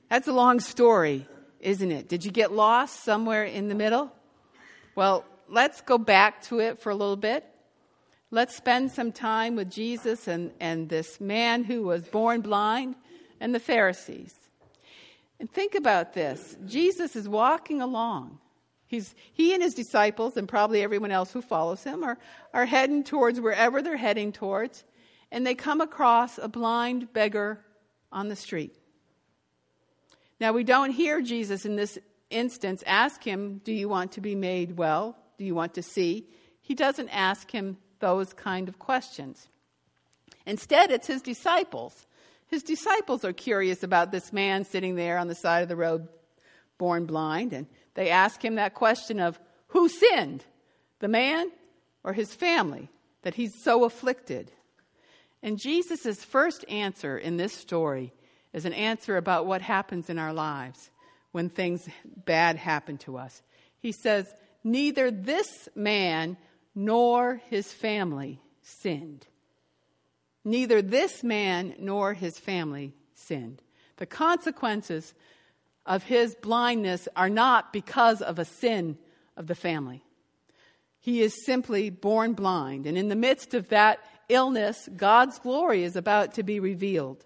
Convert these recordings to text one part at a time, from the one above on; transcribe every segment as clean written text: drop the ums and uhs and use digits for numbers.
That's a long story, isn't it? Did you get lost somewhere in the middle? Well, let's go back to it for a little bit. Let's spend some time with Jesus and this man who was born blind and the Pharisees. And think about this. Jesus is walking along. He and his disciples, and probably everyone else who follows him, are heading towards wherever they're heading towards. And they come across a blind beggar on the street. Now, we don't hear Jesus in this instance ask him, do you want to be made well? Do you want to see? He doesn't ask him those kind of questions. Instead, it's his disciples. His disciples are curious about this man sitting there on the side of the road, born blind, and they ask him that question of, who sinned, the man or his family, that he's so afflicted? And Jesus' first answer in this story is an answer about what happens in our lives when things bad happen to us. He says, neither this man nor his family sinned. Neither this man nor his family sinned. The consequences of his blindness are not because of a sin of the family. He is simply born blind. And in the midst of that illness, God's glory is about to be revealed.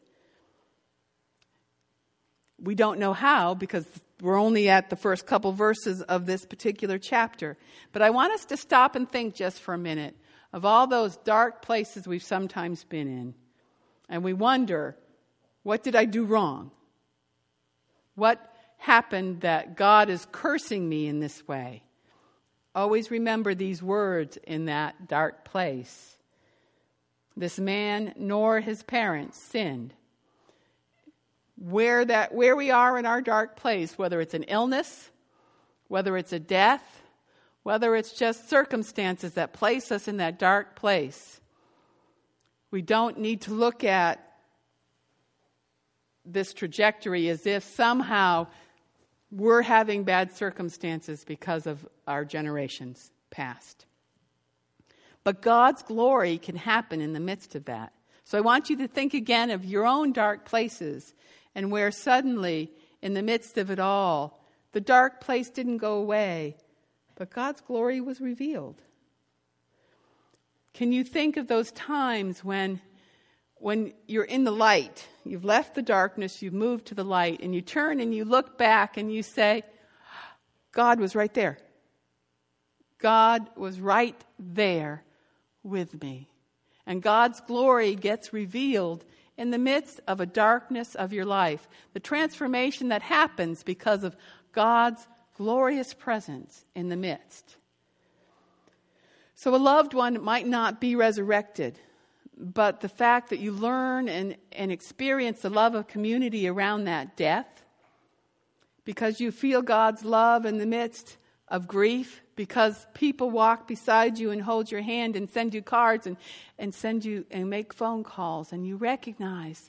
We don't know how because we're only at the first couple verses of this particular chapter. But I want us to stop and think just for a minute of all those dark places we've sometimes been in. And we wonder, what did I do wrong? What happened that God is cursing me in this way? Always remember these words in that dark place. This man nor his parents sinned. Where we are in our dark place, whether it's an illness, whether it's a death, whether it's just circumstances that place us in that dark place, we don't need to look at this trajectory as if somehow we're having bad circumstances because of our generations past. But God's glory can happen in the midst of that. So I want you to think again of your own dark places and where suddenly, in the midst of it all, the dark place didn't go away, but God's glory was revealed. Can you think of those times when you're in the light, you've left the darkness, you've moved to the light, and you turn and you look back and you say, God was right there. God was right there with me. And God's glory gets revealed in the midst of a darkness of your life. The transformation that happens because of God's glorious presence in the midst. So a loved one might not be resurrected, but the fact that you learn and experience the love of community around that death, because you feel God's love in the midst of grief, because people walk beside you and hold your hand and send you cards and send you and make phone calls, and you recognize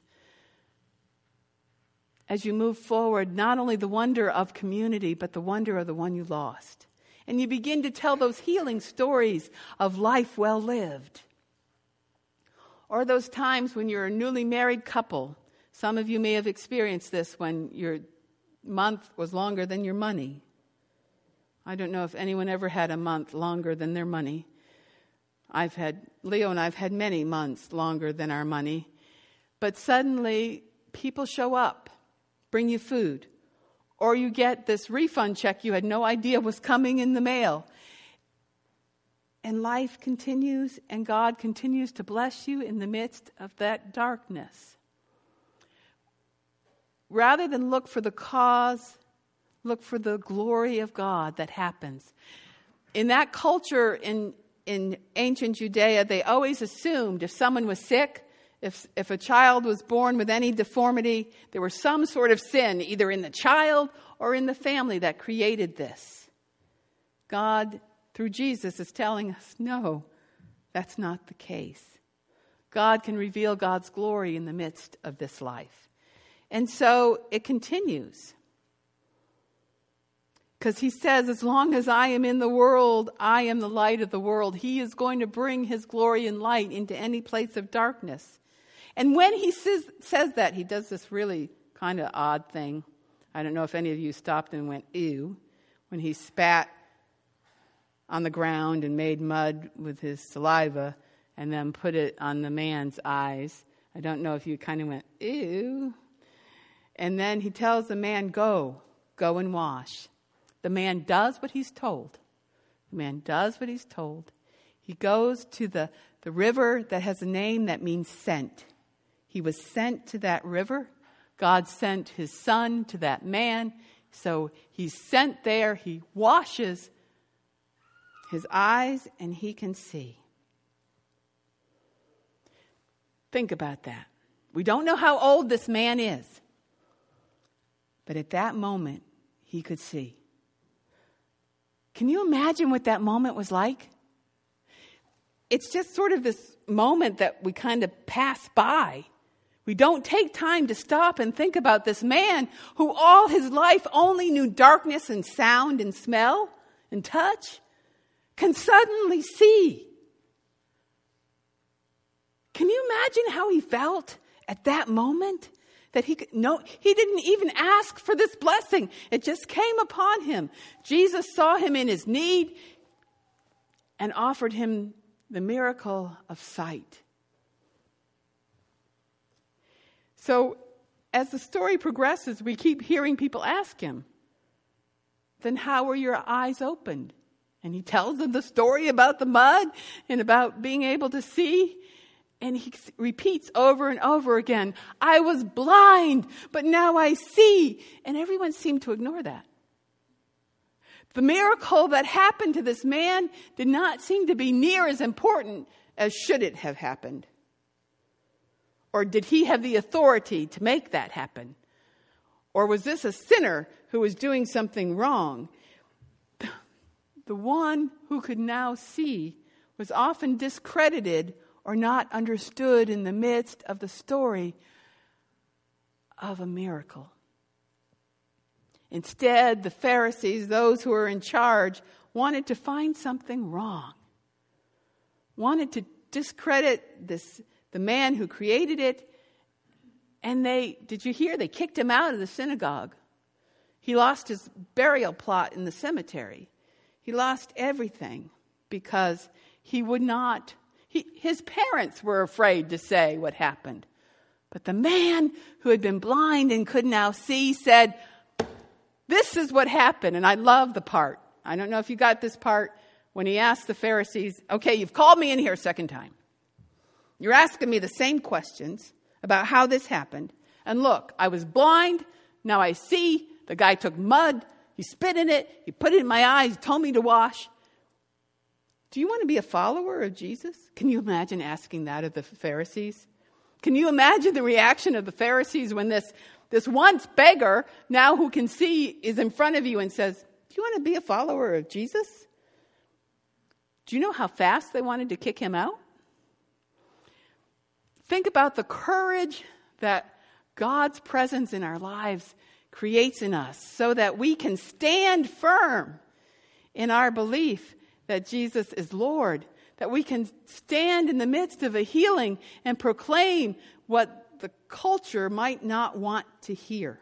as you move forward not only the wonder of community but the wonder of the one you lost. And you begin to tell those healing stories of life well lived. Or those times when you're a newly married couple. Some of you may have experienced this when your month was longer than your money. I don't know if anyone ever had a month longer than their money. Leo and I've had many months longer than our money. But suddenly, people show up, bring you food. Or you get this refund check you had no idea was coming in the mail. And life continues, and God continues to bless you in the midst of that darkness. Rather than look for the cause, look for the glory of God that happens. In that culture in ancient Judea, they always assumed if someone was sick, if a child was born with any deformity, there was some sort of sin, either in the child or in the family that created this. God, through Jesus, is telling us, no, that's not the case. God can reveal God's glory in the midst of this life. And so it continues. Because he says, as long as I am in the world, I am the light of the world. He is going to bring his glory and light into any place of darkness. And when he says that, he does this really kind of odd thing. I don't know if any of you stopped and went, ew, when he spat on the ground and made mud with his saliva and then put it on the man's eyes. I don't know if you kind of went, ew. And then he tells the man, go and wash. The man does what he's told. The man does what he's told. He goes to the river that has a name that means sent. He was sent to that river. God sent his son to that man. So he's sent there. He washes his eyes and he can see. Think about that. We don't know how old this man is. But at that moment, he could see. Can you imagine what that moment was like? It's just sort of this moment that we kind of pass by. We don't take time to stop and think about this man who all his life only knew darkness and sound and smell and touch, can suddenly see. Can you imagine how he felt at that moment? That he didn't even ask for this blessing. It just came upon him. Jesus saw him in his need and offered him the miracle of sight. So as the story progresses, we keep hearing people ask him, then how were your eyes opened? And he tells them the story about the mud and about being able to see. And he repeats over and over again, I was blind, but now I see. And everyone seemed to ignore that. The miracle that happened to this man did not seem to be near as important as should it have happened. Or did he have the authority to make that happen? Or was this a sinner who was doing something wrong? The one who could now see was often discredited or not understood in the midst of the story of a miracle. Instead, the Pharisees, those who were in charge, wanted to find something wrong. Wanted to discredit the man who created it. And did you hear? They kicked him out of the synagogue. He lost his burial plot in the cemetery. He lost everything because he would not. His parents were afraid to say what happened. But the man who had been blind and could now see said, this is what happened. And I love the part. I don't know if you got this part when he asked the Pharisees, okay, you've called me in here a second time. You're asking me the same questions about how this happened. And look, I was blind. Now I see. The guy took mud. He spit in it. He put it in my eyes. He told me to wash. Do you want to be a follower of Jesus? Can you imagine asking that of the Pharisees? Can you imagine the reaction of the Pharisees when this once beggar, now who can see, is in front of you and says, do you want to be a follower of Jesus? Do you know how fast they wanted to kick him out? Think about the courage that God's presence in our lives creates in us so that we can stand firm in our belief that Jesus is Lord, that we can stand in the midst of a healing and proclaim what the culture might not want to hear.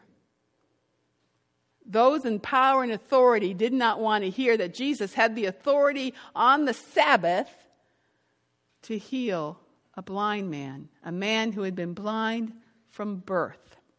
Those in power and authority did not want to hear that Jesus had the authority on the Sabbath to heal a blind man, a man who had been blind from birth.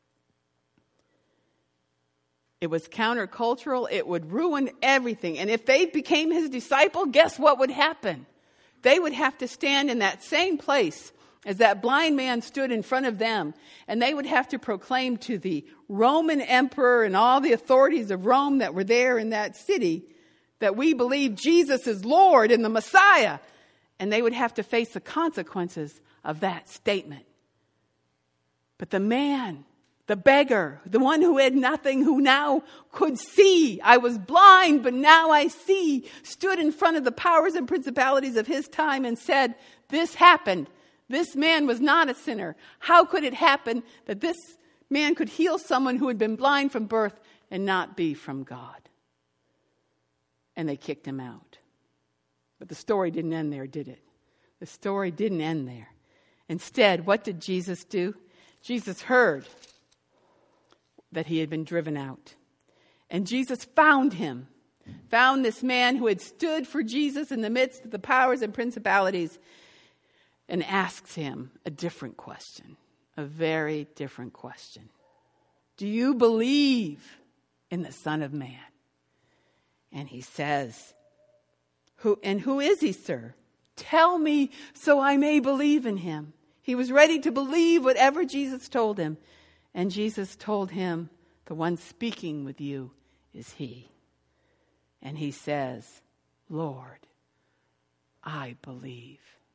It was countercultural. It would ruin everything. And if they became his disciple, guess what would happen? They would have to stand in that same place as that blind man stood in front of them. And they would have to proclaim to the Roman emperor and all the authorities of Rome that were there in that city that we believe Jesus is Lord and the Messiah. And they would have to face the consequences of that statement. But the man, the beggar, the one who had nothing, who now could see, I was blind, but now I see, stood in front of the powers and principalities of his time and said, this happened. This man was not a sinner. How could it happen that this man could heal someone who had been blind from birth and not be from God? And they kicked him out. But the story didn't end there, did it? The story didn't end there. Instead, what did Jesus do? Jesus heard that he had been driven out. And Jesus found him, found this man who had stood for Jesus in the midst of the powers and principalities, and asks him a different question, a very different question. Do you believe in the Son of Man? And he says, who is he, sir? Tell me so I may believe in him. He was ready to believe whatever Jesus told him. And Jesus told him, the one speaking with you is he. And he says, Lord, I believe.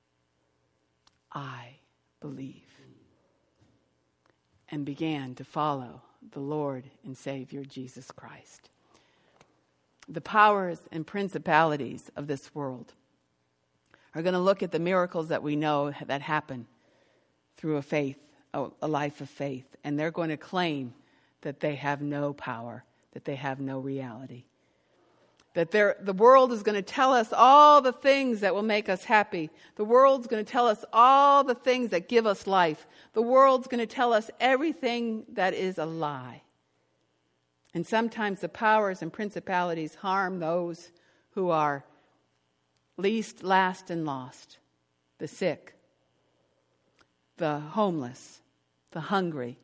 I believe. And began to follow the Lord and Savior Jesus Christ. The powers and principalities of this world are going to look at the miracles that we know that happen through a life of faith. And they're going to claim that they have no power, that they have no reality. That the world is going to tell us all the things that will make us happy. The world's going to tell us all the things that give us life. The world's going to tell us everything that is a lie. And sometimes the powers and principalities harm those who are least, last, and lost. The sick, the homeless, the hungry,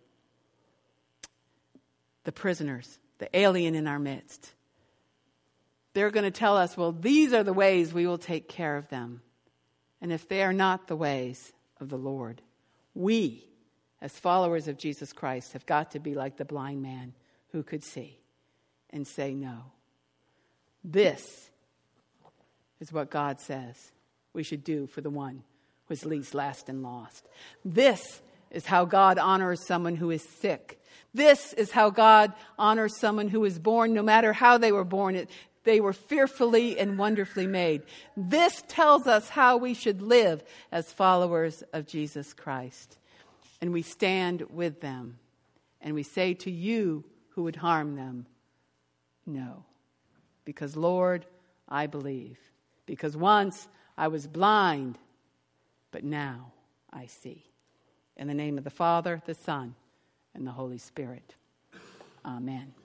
the prisoners, the alien in our midst. They're going to tell us, well, these are the ways we will take care of them. And if they are not the ways of the Lord, we, as followers of Jesus Christ, have got to be like the blind man who could see and say no. This is what God says we should do for the one who is least, last, and lost. This is how God honors someone who is sick. This is how God honors someone who is born, no matter how they were born. They were fearfully and wonderfully made. This tells us how we should live as followers of Jesus Christ. And we stand with them. And we say to you who would harm them, no. Because, Lord, I believe. Because once I was blind, but now I see. In the name of the Father, the Son, and the Holy Spirit. Amen.